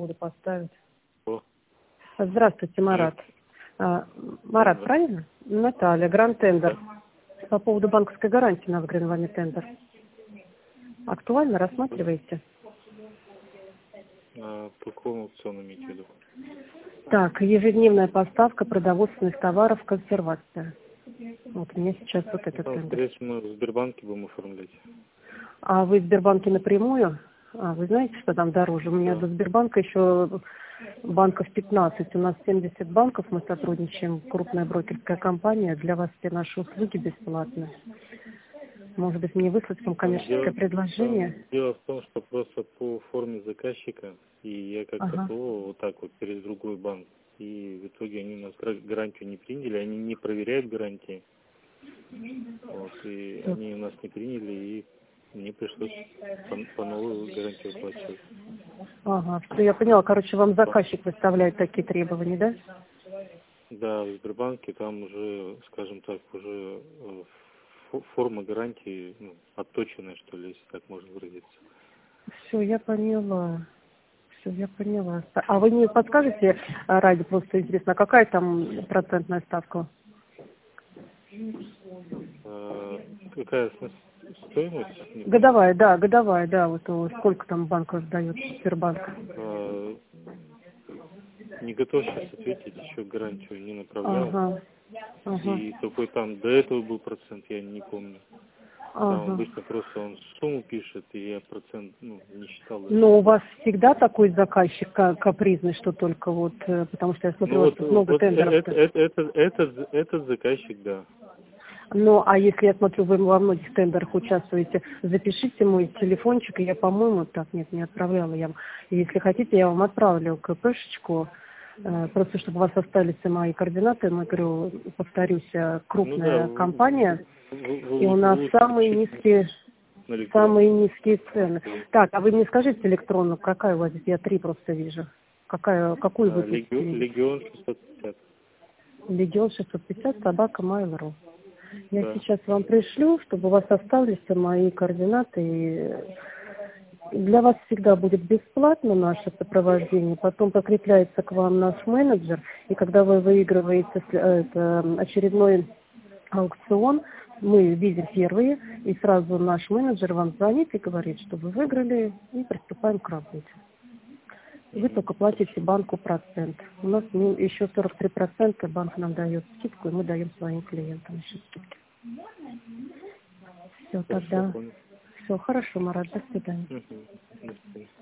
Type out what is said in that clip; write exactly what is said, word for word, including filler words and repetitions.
поводу поставить. О. Здравствуйте, Марат. А, Марат, Да. правильно? Наталья, Гранд Тендер. По поводу банковской гарантии на вами тендер. Актуально рассматриваете? А по какому аукциону имеете в виду? Так, ежедневная поставка продовольственных товаров, консервация. Вот у меня сейчас вот этот Там, тендер. скорее всего, мы в Сбербанке будем оформлять. А вы в Сбербанке напрямую? А, вы знаете, что там дороже? У меня Да. до Сбербанка еще банков пятнадцать. У нас семьдесят банков, мы сотрудничаем, крупная брокерская компания. Для вас все наши услуги бесплатны. Может быть, мне выслать вам Там коммерческое дело, предложение? там дело в том, что просто по форме заказчика, и я как Ага. готовил вот так вот через другой банк, и в итоге они у нас гра- гарантию не приняли, они не проверяют гарантии, вот, и Вот. они у нас не приняли, и мне пришлось по, по новой гарантии оплачивать. Ага, что я поняла. Короче, вам заказчик выставляет такие требования, да? Да, в Сбербанке там уже, скажем так, уже э, фо- форма гарантии, ну, отточенная, что ли, если так можно выразиться. Все, я поняла. Все, я поняла. А вы не подскажете, а, ради просто интересно, какая там процентная ставка? А, какая с- стоимость? Не понял. Годовая, да, годовая, да. Вот о, сколько там банков дает Сбербанк? А, не готов сейчас ответить, еще гарантию не направлял. Ага, ага, И какой там до этого был процент, я не помню. Там ага. обычно просто он сумму пишет, и я процент, ну, не считал даже. Но у вас всегда такой заказчик ка- капризный, что только вот, э, потому что я смотрю, Ну у вас вот, тут много вот это, тендеров-то. это, это, этот, этот заказчик, да. Ну, а если я смотрю, вы во многих тендерах участвуете, запишите мой телефончик, и я, по-моему, так, нет, не отправляла я вам. И если хотите, я вам отправлю КПшечку, э, просто чтобы у вас остались и мои координаты. Мы, говорю, повторюсь, э, Ну да, крупная вы, компания, вы, вы, и у вы нас лучше самые пишите низкие, на самые электронку. низкие цены. Так, а вы мне скажите электронную, какая у вас здесь? Я три просто вижу. Какая, какую А, выпустите, Легион, видите? Легион шестьсот пятьдесят. Легион шестьсот пятьдесят, собака Mail.ru. Я Да. сейчас вам пришлю, чтобы у вас остались мои координаты. И для вас всегда будет бесплатно наше сопровождение. Потом прикрепляется к вам наш менеджер. И когда вы выигрываете э, это, очередной аукцион, мы видим первые, и сразу наш менеджер вам звонит и говорит, что вы выиграли, и приступаем к работе. Вы Мгм. только платите банку процент. У нас ну, еще сорок три процента банк нам дает скидку, и мы даем своим клиентам еще скидки. Все, Хорошо, тогда понял. все хорошо, Марат, до свидания. Мгм. До свидания.